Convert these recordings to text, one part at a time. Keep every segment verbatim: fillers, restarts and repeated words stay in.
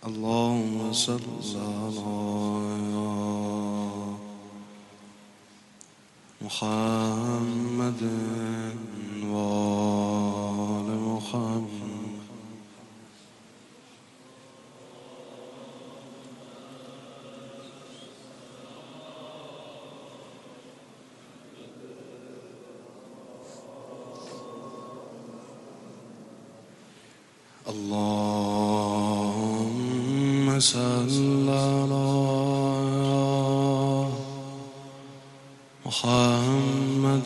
اللهم صل على محمد وآل محمد. اللهم صل على محمد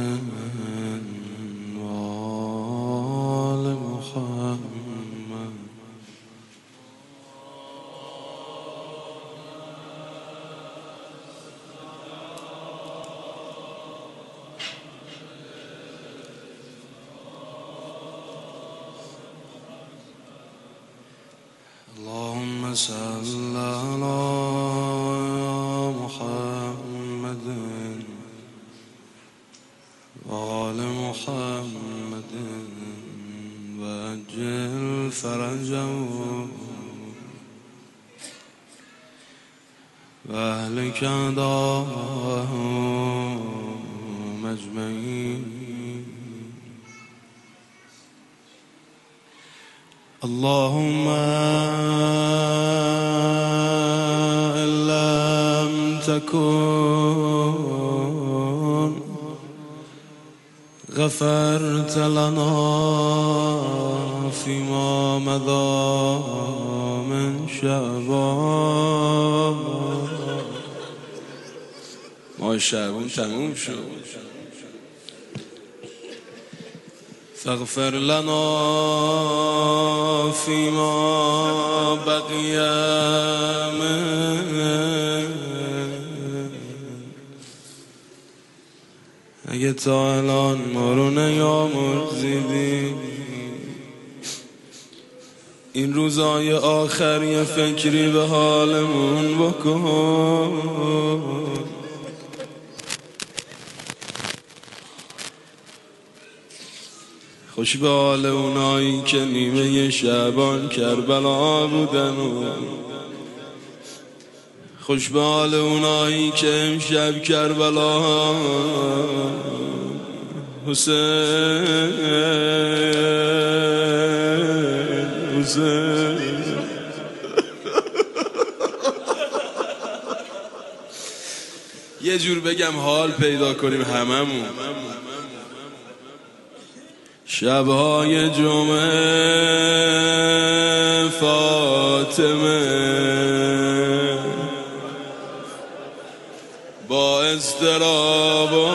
وآل محمد. اللهم صل على محمد وآل محمد وعجل فرجه وأهلك أعداءهم أجمعين. اللهم إن لم تكن غفرت لنا فيما مضى من شعبان. ما شعبان تموم شد، فاغفر لنا فيما بقي من. اگه تا الان ما رو نیامرزیدی، این روزای آخر یه فکری به حالمون بکن. خوش به حال اونایی که نیمه شعبان کربلا بودن، خوش به حال اونایی که امشب کربلا حسین حسین. یه جور بگم حال پیدا کنیم هممون. شبهای جمعه فاطمه با اضطراب و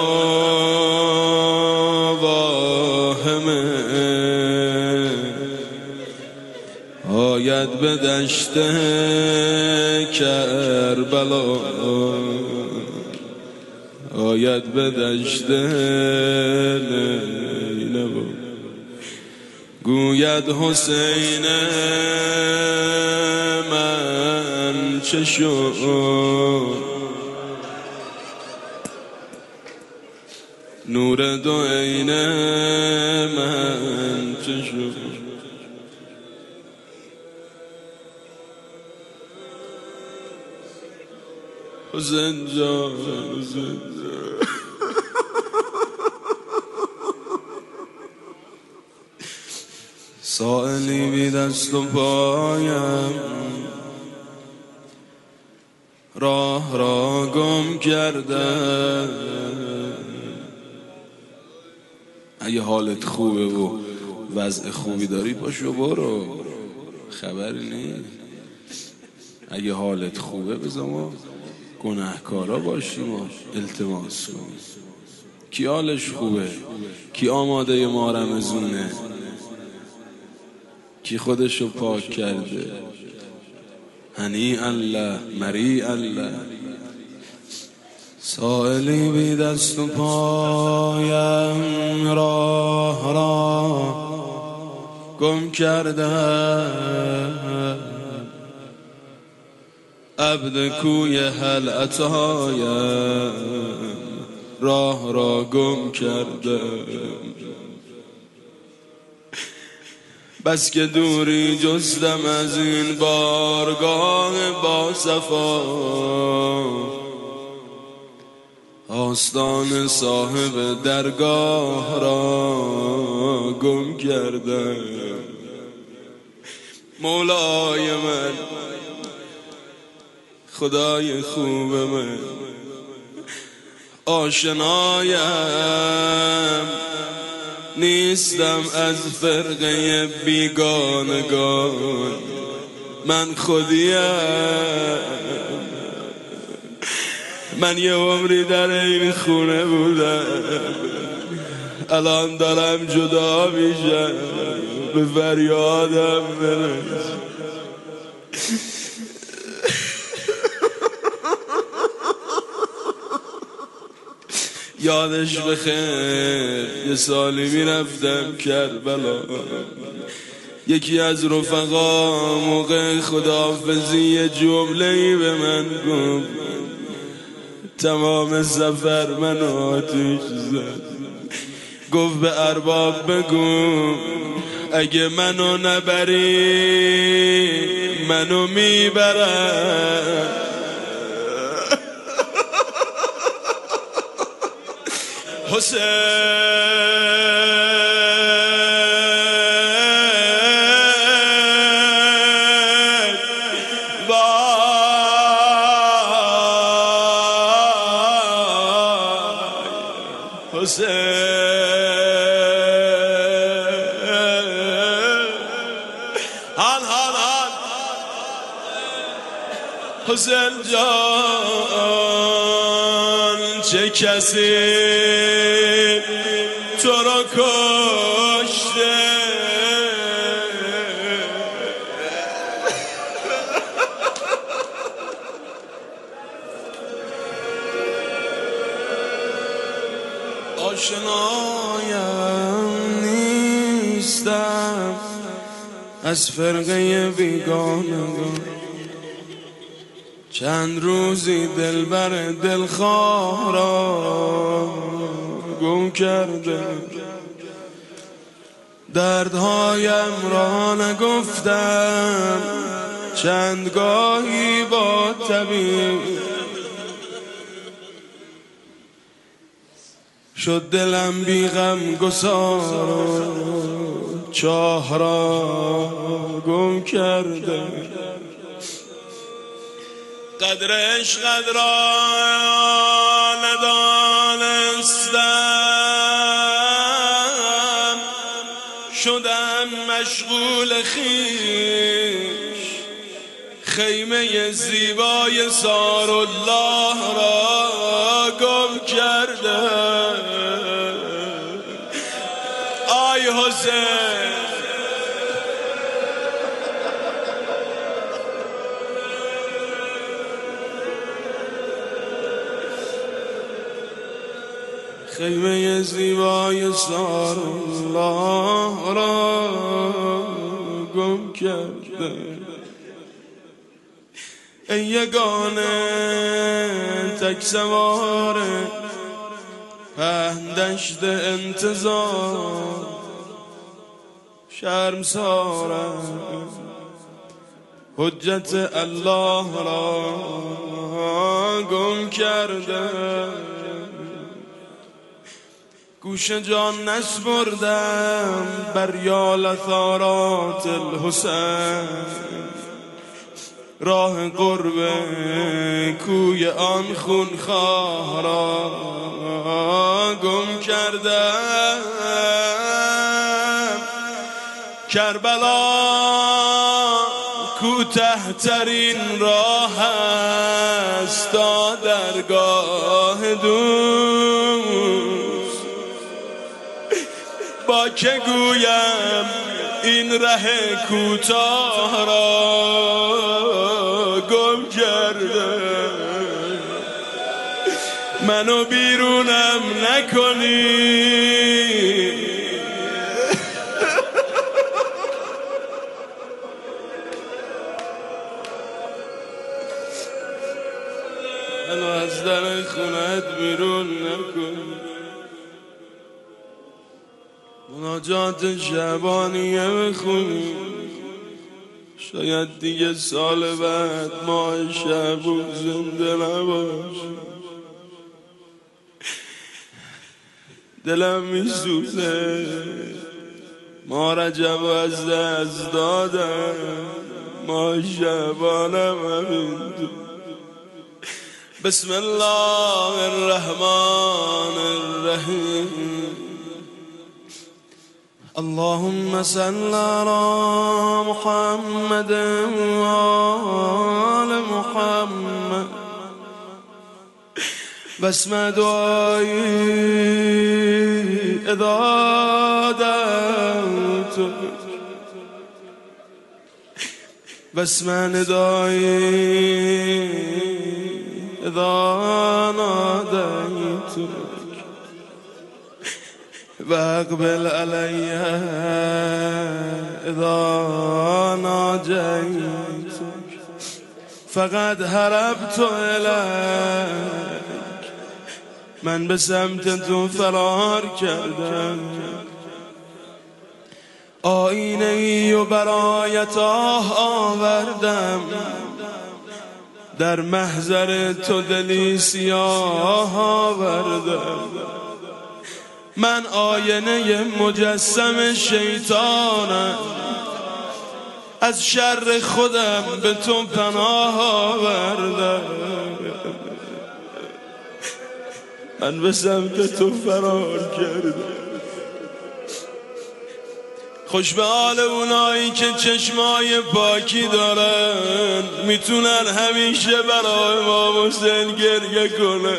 واهمه آید به دشت کربلا، آید به دشت نیلبا، گوید حسین من چه شد، نور دو عین من چه شد. حسین جان حسین جان. سائلی بی دست و پایم راه را گم کرده. اگه حالت خوبه و وضع خوبی داری پاشو برو، خبری نیست. اگه حالت خوبه بذار ما گناهکارا باشیم و التماس کنیم. کی حالش خوبه؟ کی آماده ما رمضونه؟ کی خودشو پاک کرده؟ هنی الله مری الله. سائلی بی دست و پایم راه را گم کرده، عبد کوی هل عطایم راه را گم کرده. بس که دوری جستم از این بارگاه با صفا، آستان صاحب درگاه را گم کردم. مولای من، خدای خوب من، آشنایم نیستم از فرقه بیگانگان، من خودیم. من یه عمری در این خونه بودم، الان دارم جدا میشم، به فریادم برس. یادش بخیر یه سالی میرفتم کربلا، یکی از رفقا موقع خداحافظی یه جمله‌ای به من گفت، تمام سفر منو آتیش زد. گفت به ارباب بگو اگه منو نبری منو میبرن. حسین حسین حال حال حال حسین جان، چه کسی تو رو کشته؟ آشنایم نیستم از فرقه بیگانگان، چند روزی دلبر دلخواه را گم کرده، دردهایم را نگفتم چند گاهی با طبیب، شد دلم بی غم گسار چاه را گم کرده. قدر عشقت را ندانستم، شدم مشغول خویش، خیمه زیبای سارالله را گم کردم. آی حسین خیمه زیبای سارالله را گم کرده. ای یگانه تک سوار پهن دشت انتظار، شرمسارم حجت الله را گم کرده. گوش جان نسپردم بر یال اثارات الحسین، راه قرب کوی آن خونخواه را گم کردم. کربلا کوته ترین راه است تا درگاه دوست، با که گویم این ره کوتاه را گم کرده. منو بیرونم نکنی، منو از در خونت بیرون نکنی. مناجات شعبانیه بخونی، شاید دیگه سال بعد ماه شعبون زنده نباشه. دلم میسوزه ما رجب از دست دادم، ما شعبانم همین تو. بسم الله الرحمن الرحیم. اللهم صل على محمد و آل محمد. بسم دعایی اذا دعوت، بسم ندایی اذا نادیت، واقبل علی اذا ناجیت. فقد هربت الیک، من به سمت تو فرار کردم. آینه ای و برایت آه آوردم، در محضر تو دلی سیاه آوردم. من آینه مجسم شیطانم، از شر خودم به تو پناه آوردم. من به سمت تو فرار کردم. خوش به حال اونایی که چشمای پاکی دارن، میتونن همیشه برای امام حسین گریه کنن.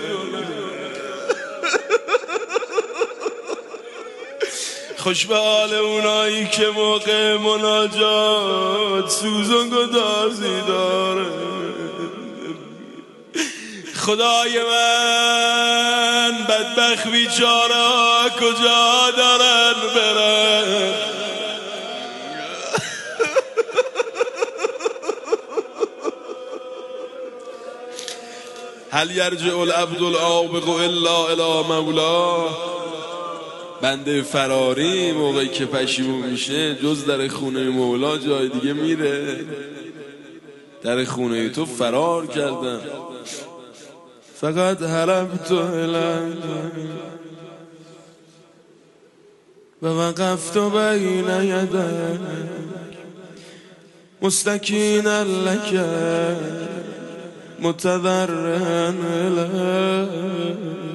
خوش به حال اونایی که موقع مناجات سوزن گدازی داره. خدای من بدبخت بیچاره کجا دارن برن؟ هل یرجع العبد العابق الا الی مولاه. بنده فراری موقعی که پشیمون میشه جز در خونه مولا جای دیگه میره؟ در خونه تو فرار کردم. فقط هربت الیک و وقفت بین یدیک مستکینا لک متضرعا الیک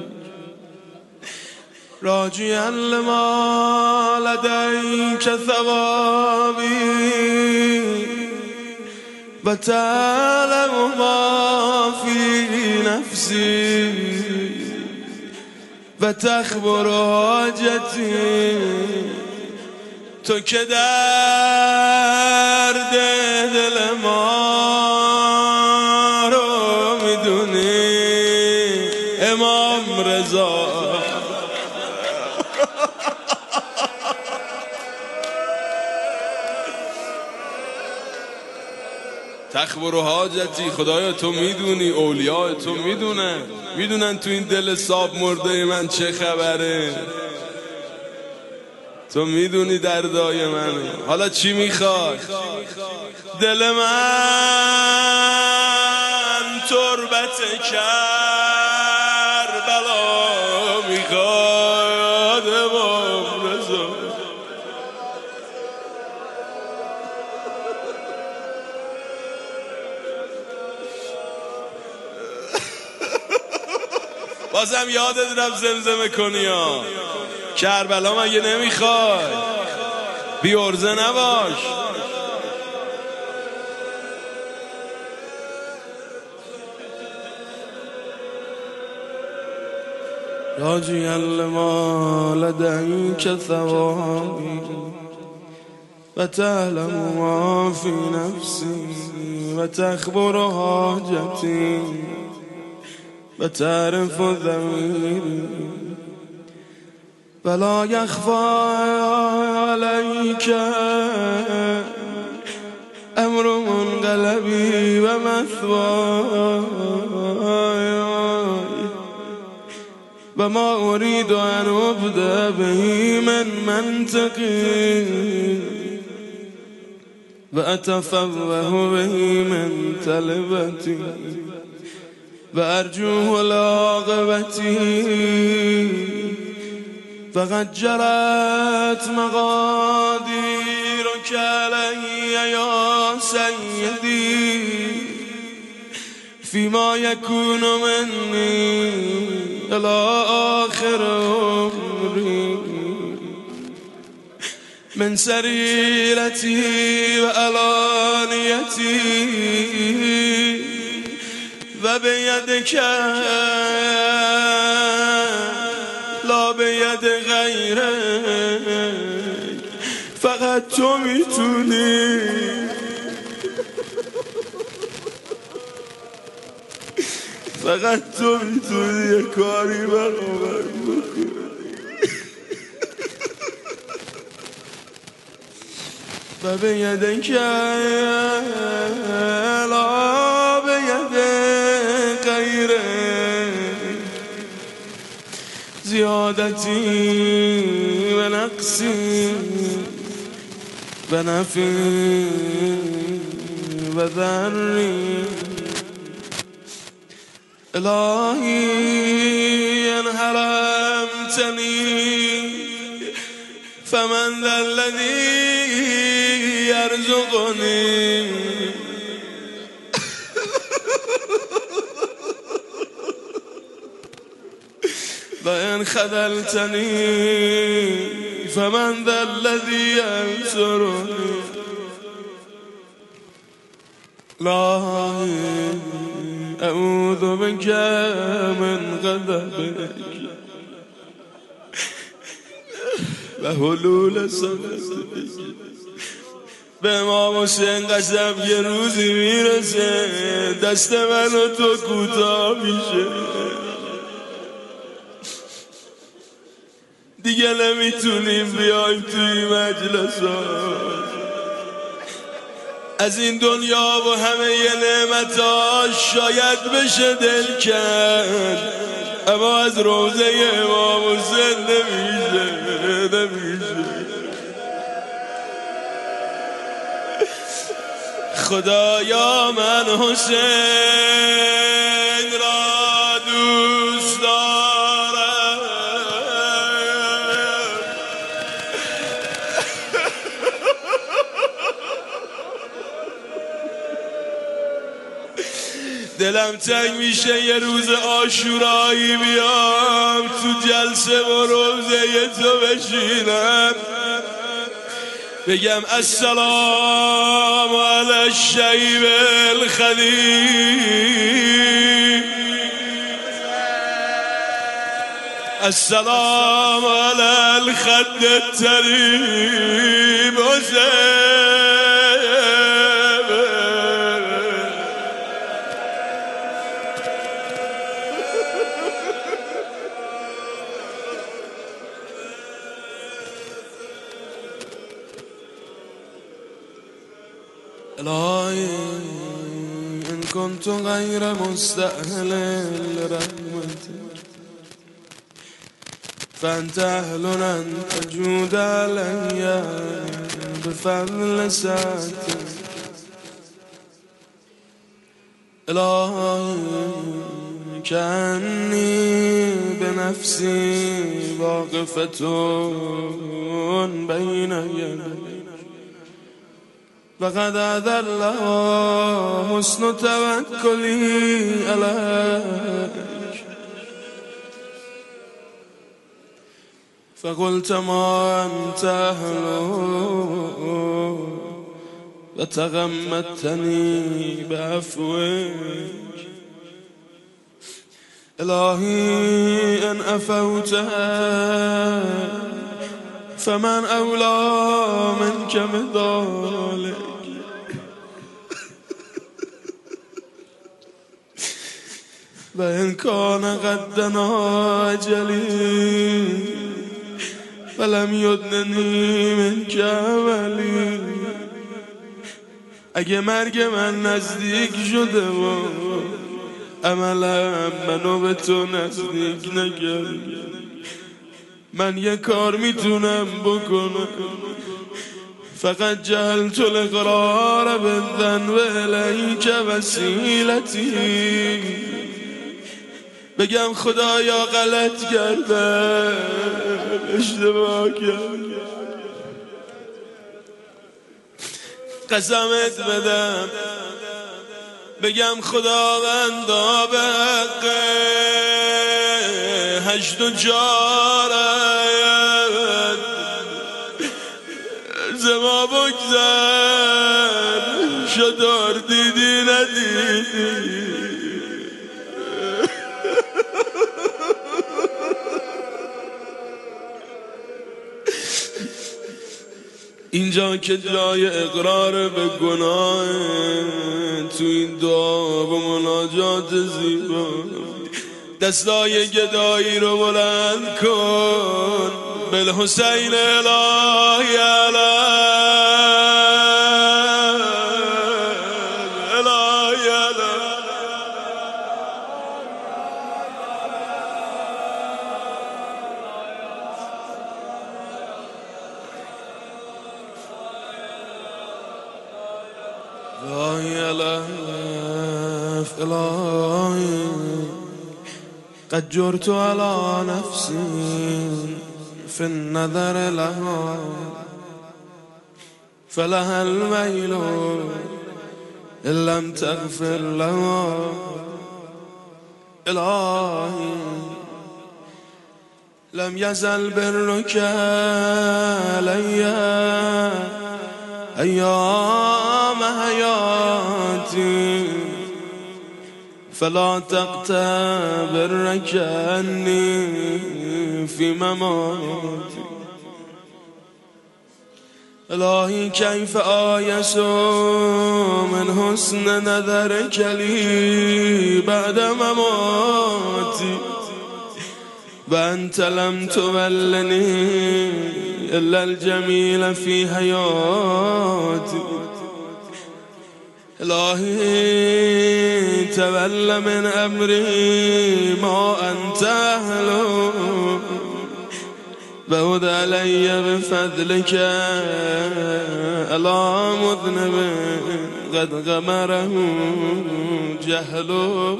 راجعا لما لدیک ثوابی و تعلم ما فی نفسی و تخبر حاجتی. تو که درد دل ما رو میدونی امام رضا. تخبر حاجتی، خدایا تو میدونی، اولیاء تو میدونن، میدونن تو این دل صاحب مرده من چه خبره. تو میدونی دردای منو. حالا چی میخوای؟ دل من تربت کربلا میخواد امام رضا. بازم یادت رفت زمزمه کنی ها. کربلا مگه نمیخوای؟ بی عرضه نباش. راجعا لما لدیک ثوابی و تعلم ما فی نفسی و تخبر حاجتی و تعرف ضمیری ولا یخفی علیک امر منقلبی و مثوای و ما اريد ان ابدا به من منطقی و اتفوه به من طلبتی و ارجوه العاقبتی فقد جرت مقادیرک علی یا سیدی فيما يكون مني إلى آخر عمري من سريرتي وعلانيتي وبيدك لا بيد غيرك فقط تو میتونی فقط تو میتونی یه کاری برابر بکنی و به یدک لا به ید غیره زیادتی و نقصی و نفی و ذری الهی ان حرمتنی فمن ذا الذی یرزقنی و ان خذلتنی فمن ذا الذی ینصرنی الهی اعوذ بك من غضبك و حلول سخطك به امام حسین قسم یه روزی میرسه دست من و تو کوتاه میشه دیگه نمیتونیم بیایم توی مجلسات از این دنیا و همه نعمتاش شاید بشه دل کرد اما از روزه امام حسین نمیشه نمیشه خدایا من حسین را دوست دارم دلم تنگ میشه یه روز عاشورایی بیام تو جلسه و روزه تو بشینم بگم السلام علی الشیب الخدیب السلام علی الخد الطریب الهی ان كنت غیر مستأهل لرحمتك فانت اهل ان تجود علی بفضل سعتك الهی كأني بنفسي واقفة بين يديك وقد أذل حسن توكلي عليك فقلت ما أنت أهله وتغمدتني بعفوك إلهي إن أفوتها فمن أولى منك بذلك وإن كان قد دنا أجلي فلم يدنني منك أملي اگه مرگ من نزدیک شده و عملم منو به تو نزدیک نکرد. من یه کار میتونم بکنم، فقط جهلت الاقرار بالذنب الیک وسیلتی. بگم خدایا غلط کردم، اشتباه کردم، قسمت بدم بگم خداوندا به حق هشت و چارت زما بگذر، شدار دیدی ندیدی. اینجا که جای اقرار به گناه، تو این دعا و مناجات زیبا دستای گدایی رو بلند کن. بالحسین الهی علی الهی علی الهی الف الهی قد جرت على نفسي في النظر لها فلها الميل إن لم تغفر لها. إلهي لم يزل برك علي أيام حياتي فلا تقتبرك عني في مماتي. إلهي كيف آيس من حسن نظرك لي بعد مماتي وأنت لم تولني إلا الجميل في حياتي. إلهي تول من أمري ما أنت أهله بعد علي بفضلك ألا مذنب قد غمره جهله.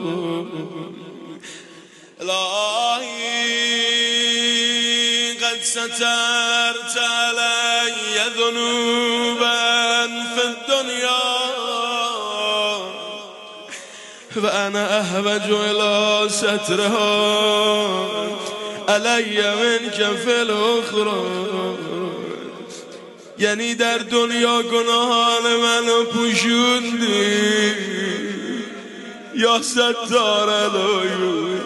إلهي قد سترت علي ذنوبا في الدنيا وأنا أحوج إلى سترها علي منك في الأخرى. یعنی در دنیا گناهان منو پوشوندی یا ستار العیون،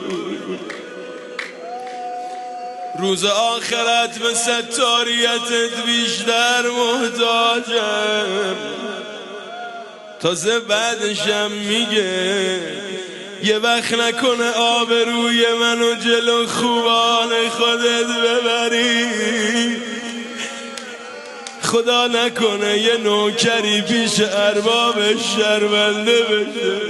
روز آخرت به ستاریتت بیشتر محتاجم. تازه بعدشم میگه یه وقت نکنه آبروی منو جلو خوبان خودت ببری، خدا نکنه یه نوکری پیش اربابش شرمنده بشه.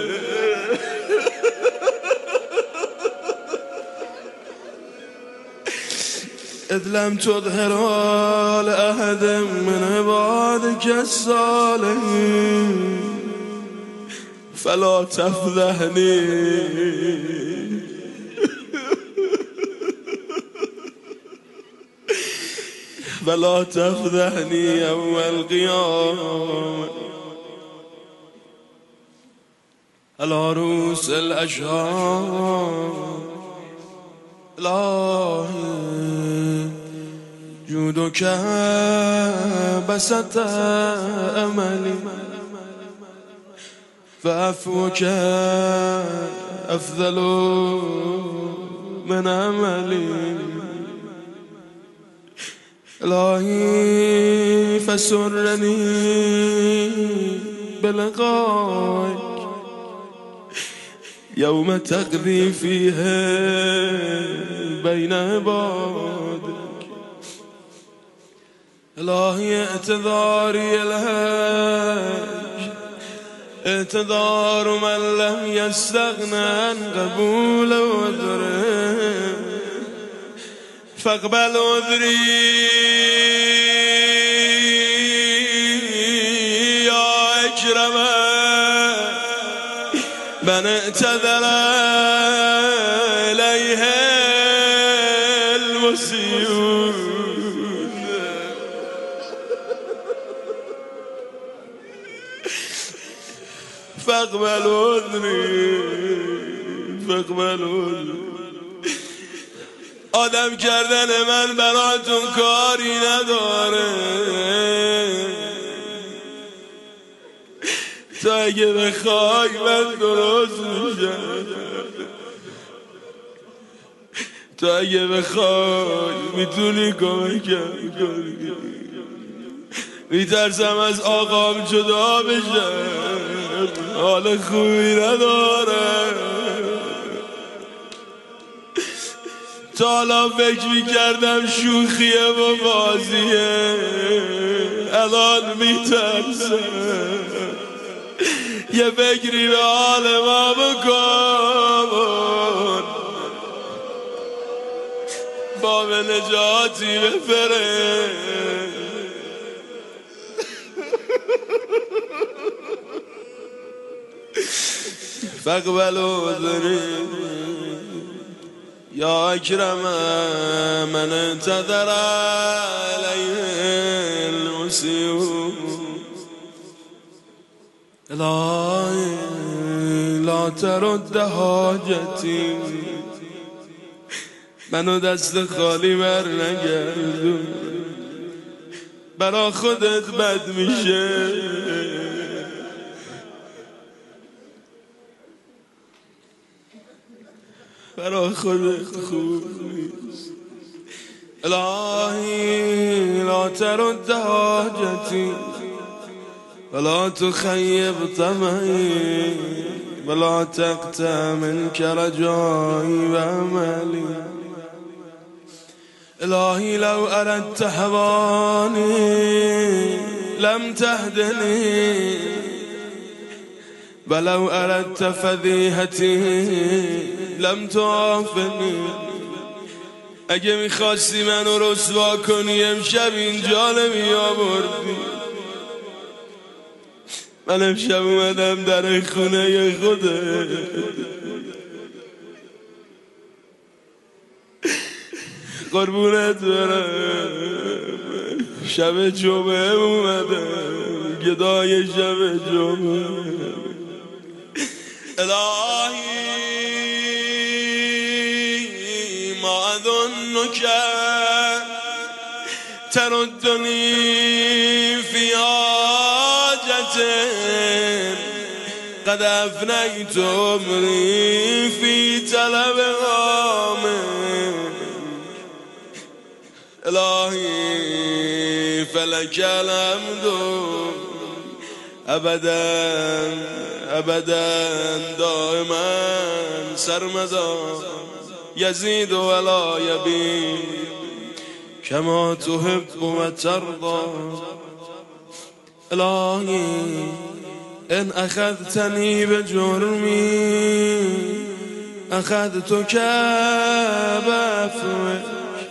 إذ لم تظهر لأحد من عبادك الصالحين فلا تفضحني فلا تفضحني يوم القيامة على رؤوس الأشهار. إلهي جودك بسط أملي فعفوك أفضل من عملي. إلهي فسرني بلقائك يوم تقضي فيها بين عبادك. إلهي اعتذاري الهج اعتذار من لم يستغن عن قبول عذره فاقبل عذري يا اکرم من اعتذر الیه المسیئون فاقبل عذری فاقبل عذری. آدم کردن من براتون کاری نداره، تا اگه بخوای من درست میشم، تا اگه بخوای میتونی کمکم کنی. میترسم از آقام جدا بشم، حال خوبی نداره. تا حالا فکر میکردم شوخیه و بازیه، الان میترسم. یه فکری به حال ما بکن، با به نجاتی بفره. فاقبل عذری یا اکرم من انتظر علیه المسیئون. الهی لا ترد حاجتی، منو دست خالی بر نگردون، برا خودت بد میشه. برا خودت خوب نیست. الهی لا ترد حاجتی ولا تخيب طمعي ولا تقطع منك رجائي وأملي. إلهي لو أردت هواني لم تهدني، ولو أردت فضيحتي لم تعافني. اگه میخواستی منو رسوا کنی امشب اینجا نمی آوردی. من امشب اومدم در خونه خوده، قربونت برم. شب جمعه اومدم، گدای شب جمعه. الهی ما اظنک تردنی فی حاجة قد افنیت عمری فی طلب عامر. الهی فلک الحمد ابدا ابدا دائما سرمدا یزید ولا یبید کما تحب و ترضى. الهی ان اخذتنی بجرمی اخذتک بعفوک.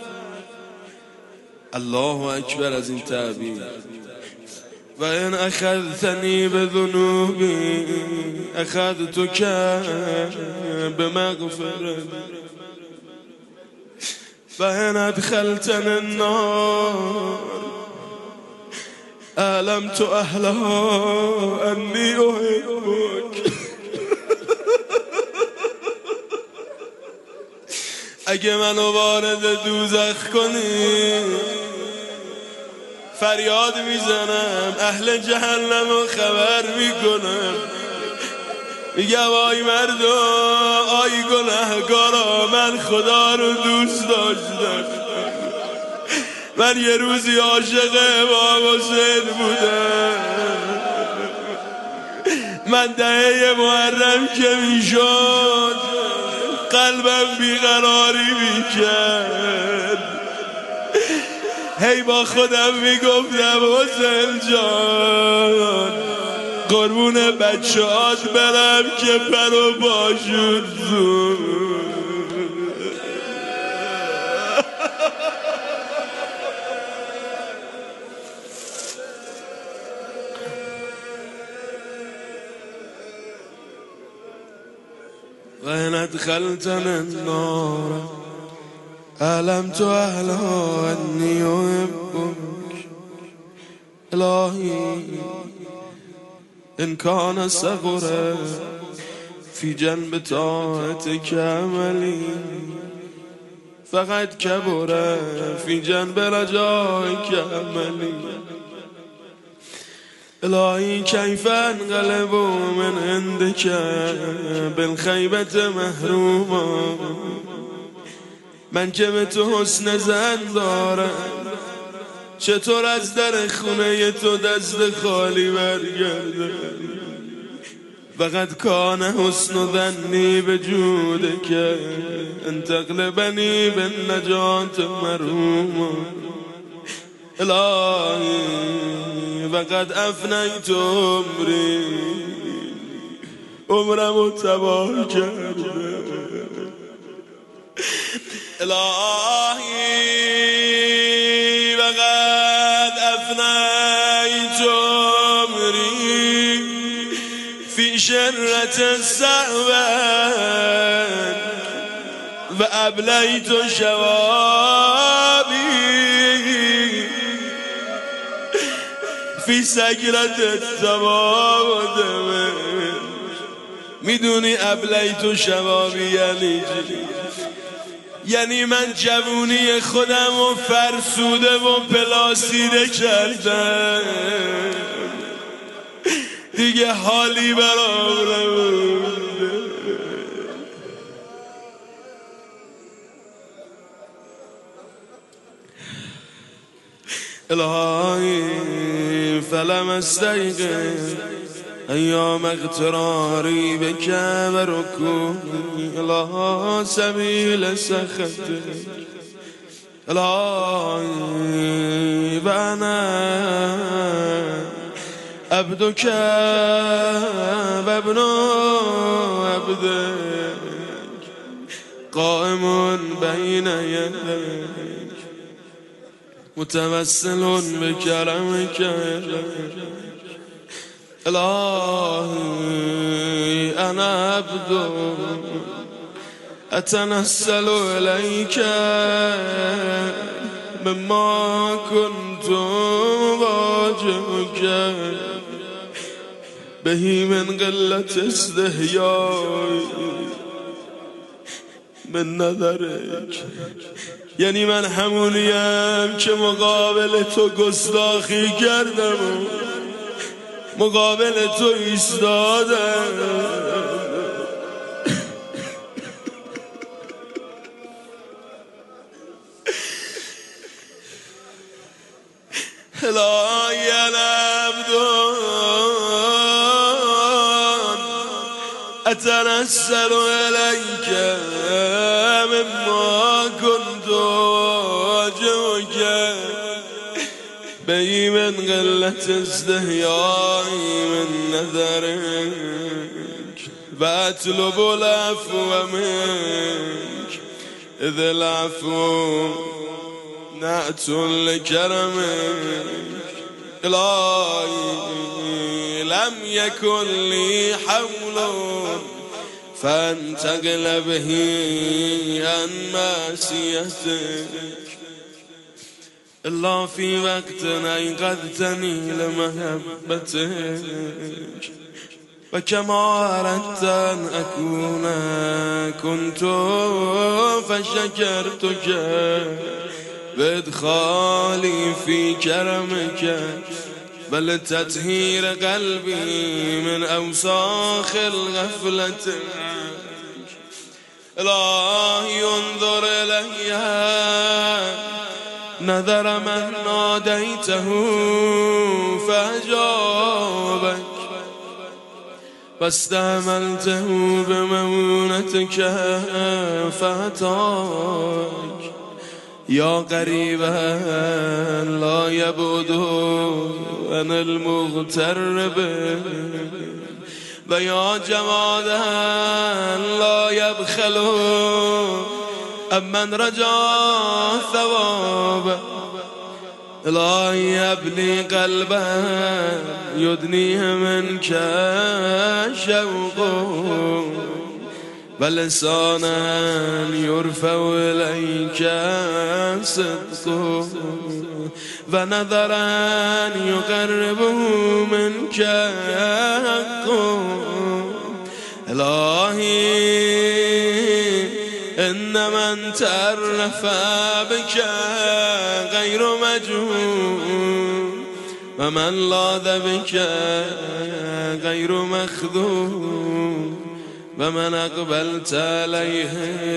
الله اکبر از این تعبیر. و ان اخذتنی بذنوبی اخذتک بمغفرت. و ان ادخلتنی النار اعلمت اهلها انی احبک. اگه منو وارد دوزخ کنی فریاد میزنم، اهل جهنمو خبر میکنم، میگم آی مردم، آی گناهکارا، من خدا رو دوست داشتم. من یه روزی عاشق امام حسین بودم. من دهه محرم که میشد قلبم بیقراری میکرد. هی با خودم میگفتم حسین جان قربون بچه‌هات برم که پر و پاشون زود و ان ادخلتنی النار علمت اهلها انی احبک الهی ان کان صغر فی جنب طاعتک عملی فقد کبر فی جنب رجائک عملی الهی کیف انقلب من عندک بالخیبت محروما من که به تو حسن زن دارم چطور از در خونه تو دست خالی برگرده فقط کان حسن ظنی به جودک ان تغلبنی بالنجات مرحوما الهی فقد افنیت عمری عمرمو تباه کرده الهی فقد افنیت عمری فی شرة السعوان و ابلیت شوابی فی سکرت التوابد میدونی ابلیت شوابی یعنی چی؟ یعنی من جوونی خودم و فرسوده و پلاسیده کردم دیگه حالی برام نمونده الهی فلم استیقظ ایام اغتراری بک و رکوعی الی سبیل سخطک الهی و انا عبدک و ابن عبدک قائم بین یدیک متوسل بکرمک الهی انا عبد اتنسل الیک مما كنت واجهک بهی من قلت استحیای من نظرک یعنی من همونیم که مقابل تو گستاخی کردم مقابل تو ایستادم الهی العبدان اتنسل الیک مما كنت واجهک بهی من قلت استحیای من نظرک و اطلب العفو منک اذ العفو نعت لکرمک الهی لم یکن لی حول فانتقل به عن معصیتک الا فی وقت ایقظتنی لمحبتک و کما اردت ان اکون کنت فشکرتک بادخالی فی کرمک بل تطهیر قلبی من اوساخ الغفلت الهی انظر الی نظر من نادیته فاجابک واستعملته بمؤونتك فاتاك یا قریبا لا یبعد عن المغترب و یا جوادا لا یبخل امن رجا ثواب الهی ابنی قلبا یدنیه منک شوق و لسانا یرفع الیک صدق و نظرا یقربه منک حق الهی ان من تعرف بك غیر مجهول و من لاذ بك غیر مخذول و من اقبلت علیه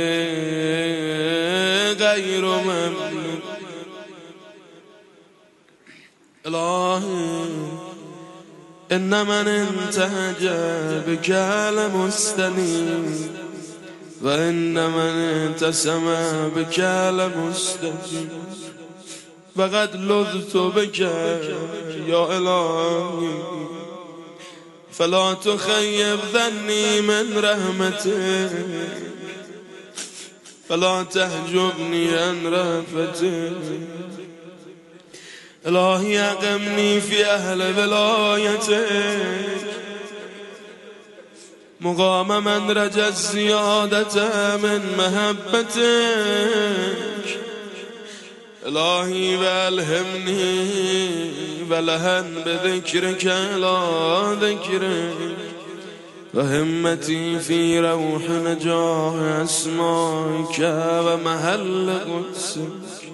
غیر ممنون الهی ان من انتهج بك لمستنیم و ان من انتسم بك لمستجیب و قد لذت بك یا الهی فلا تخيب ظني من رحمتك فلا تحجبني عن رأفتك الهي اقمني في اهل ولايتك مقام من رجا الزيادة من محبتك الهي والهمني ولهن بذكرك لا ذكرك وهمتي في روح نجاح اسمائك ومحل قدسك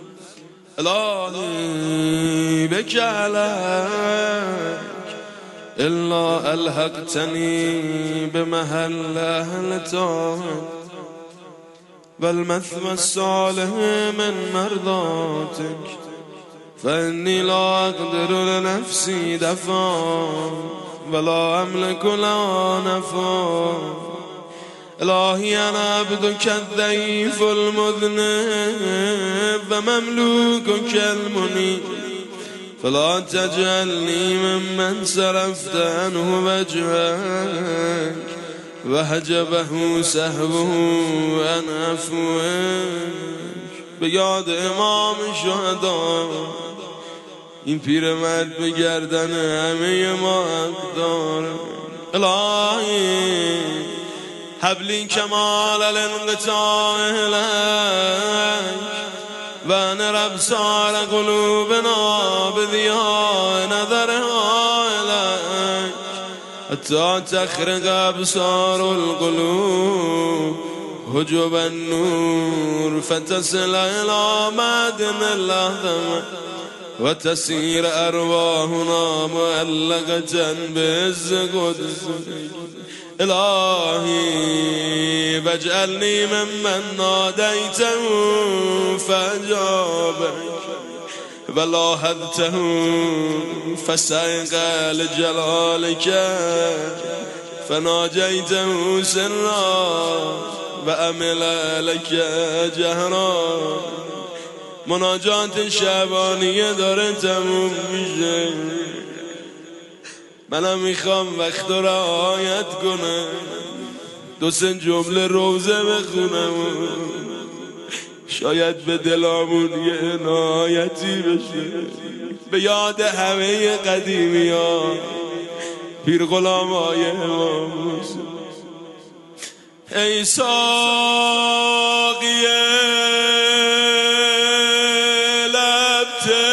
الهي بك عليك إلا ألحقتني بمحل أهل طاعتك والمثوى الصالح من مرضاتك فإني لا أقدر لنفسي دفعا ولا أملك لها نفعا إلهي أنا عبدك الضعيف المذنب ومملوكك المنيب فلا تجعلني ممن صرفت عنه وجهك وحجبه سهوه عن عفوك به یاد امام شهدا این پیرمرد به گردن همه ما حق داره الهی حبلی کمال الانقطاع الیک و نرب سال قلوبنا بضیاء نظرها الیک حتی تخرق ابصار القلوب حجب النور فتصل الى معدن اللحظة وتسير ارواحنا معلقة بعز قدسك الهي واجعلني ممن ناديته فاجابك ولاحظته فسيق لجلالك فناجيته سرا وعمل لك جهرا مناجات شعبانیه داره تموم میشه منم میخوام وقت رو رعایت کنم دو سه جمله روزه بخونم شاید به دلامون یه عنایتی بشه به یاد همه قدیمی ها پیر غلام های امام حسین ای ساقی لب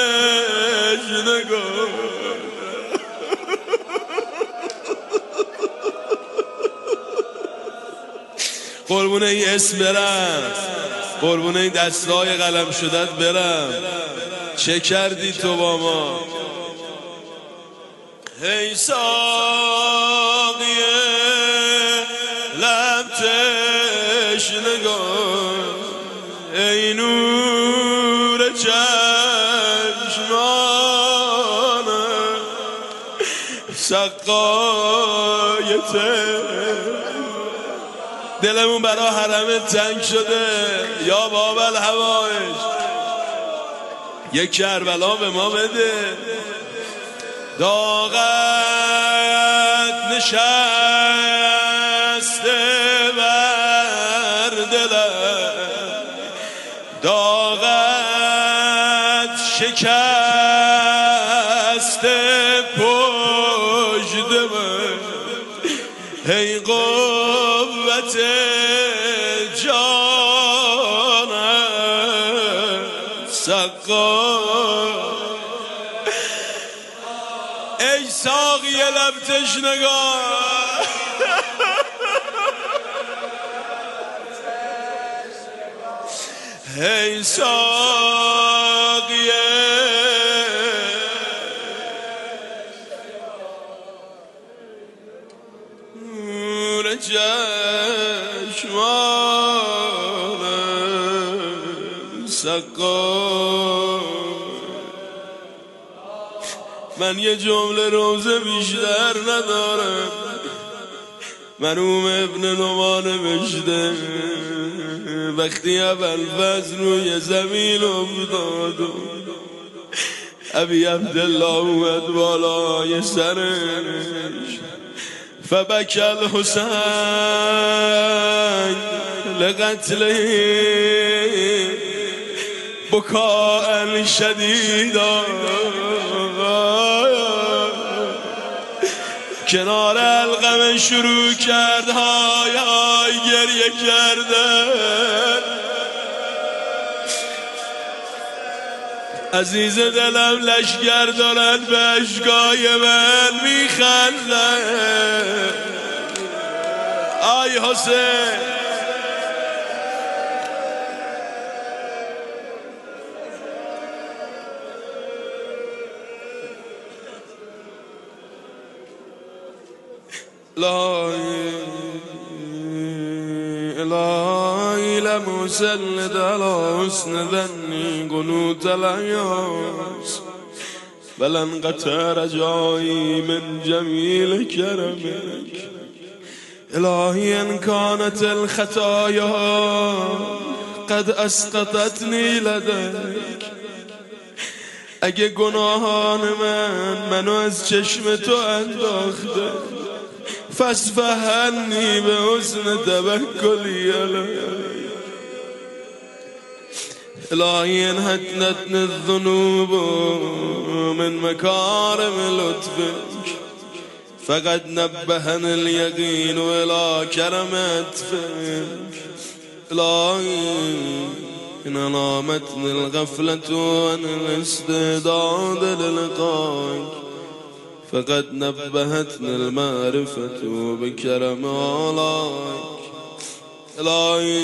تشنگان قربونه ای اسم برم قربونه ای دستای قلم شدت برم چه کردی تو با ما ای ساقی لب تشنگان ای نور چشمانم سقایته دلمون برا حرمت تنگ شده یا باب الحوائج یک کربلا به ما بده. داغت نشسته بر دلم، داغت شکسته پشت من، ای قوت جانم سقا، ای ساقی لب تشنگان، ای ساقی نور چشمان سقا. من یه جمله روزه بیشتر ندارم. مرحوم ابن نومان نوشته وقتی ابوالفضل روی زمین افتاد و ابی عبدالله اومد بالای سرش، فبکی الحسین لقتله بکاء شدیدا، کنار القمه شروع کرد های های گریه کردن. عزیز دلم لشگر دارن به اشکای من میخندن. آی حسین لا الهی لمسلد على حسن ذنی قنوت العیاس بل انقطع رجایی من جمیل کرمک. الهی ان كانت الخطایا قد اسقطتنی لدیک، اگه گناهان من منو از چشم تو انداخته فاصفحنی به حسن توکلی علیک. الهی ان هدنتنی الذنوب من مکارم لطفک فقد نبهنی الیقین الی کرم عطفک. الهی ان نامتنی الغفلة عن الاستعداد للقائک فقد نبهتنی المعرفة بكرم آلائك. الهی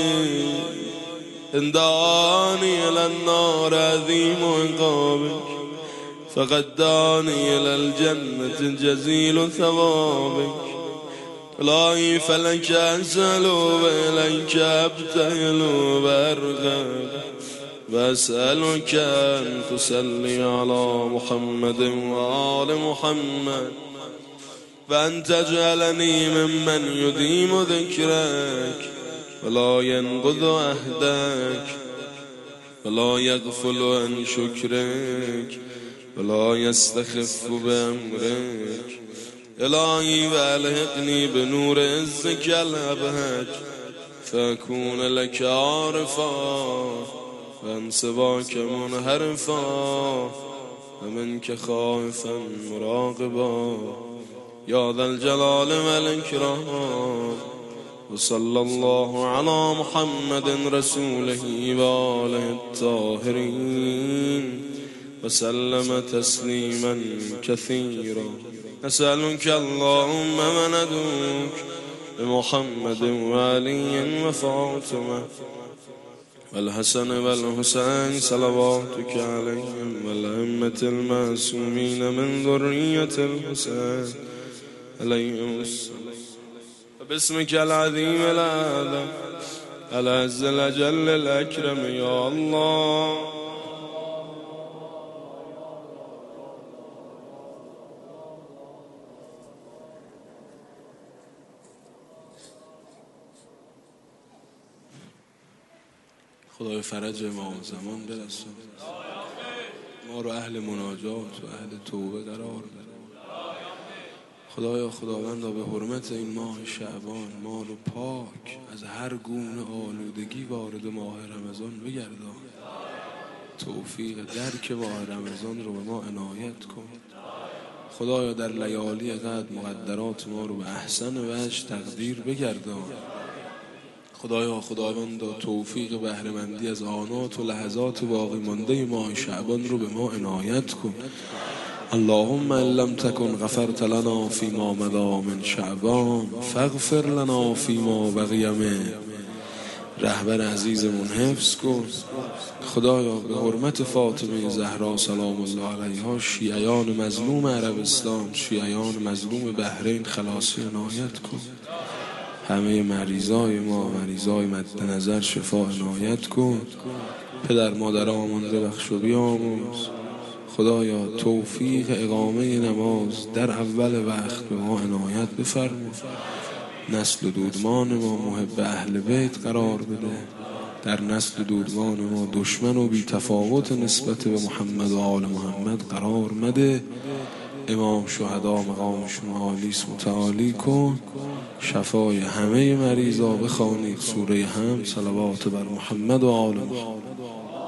ان دعانی الى النار عظیم عقابك فقد دعانی الى الجنة جزیل ثوابك. الهی فلک اسأل و الیک ابتهل و ارغب و اسألک ان تصلی علی محمد و آل محمد و ان تجعلنی ممن یدیم ذکرک ولا ینقض عهدک ولا یغفل عن شکرک ولا یستخف بامرک. الهی و الحقنی بنور عزک الابهج فاکون لک عارفا و انسواک منحرفا و منک خائفا مراقبا یا ذا الجلال و الاکرام. و صلی الله علی محمد رسوله و آله الطاهرین و سلم تسلیما کثیرا. نسألك اللهم و ندعوك بمحمد و علی و فاطمه والحسن والحسین صلواتك علیهم والأئمة المعصومین من ذریة الحسین علیهم السلام. باسمك العظیم الأعظم العز الأجل الأكرم یا الله. خدای فرج امام زمان برسون. ما رو اهل مناجات و اهل توبه قرار بده. خدایا خداوندا به حرمت این ماه شعبان ما رو پاک از هر گونه آلودگی وارد ماه رمضان بگردان. توفیق درک ماه رمضان رو به ما عنایت کن. خدایا در لیالی قدر مقدرات ما رو به احسن وجه تقدیر بگردان. خدایا خداوندا توفیق بهره‌مندی از آنات و لحظات باقی مانده ماه شعبان رو به ما عنایت کن. اللهم ان لم تكن غفرت لنا فيما مضى من شعبان فاغفر لنا فيما بقي منه. رهبر عزیزمون حفظ کن. خدایا به حرمت فاطمه زهرا سلام الله علیها شیعیان مظلوم عربستان، شیعیان مظلوم بحرین خلاصی عنایت کن. همه مریضای ما، مریضای مد نظر شفا عنایت کن. پدر مادرامون رو بخش و بیامرز. خدایا توفیق اقامه نماز در اول وقت به ما عنایت بفرما. نسل و دودمان ما محب اهل بیت قرار بده. در نسل و دودمان ما دشمن و بی تفاوت نسبت به محمد و آل محمد قرار مده. امام شهدا مقامشون عالیس متعالی کن. شفای همه مریضا بخوانید سوره حمد، صلوات بر محمد و آل محمد.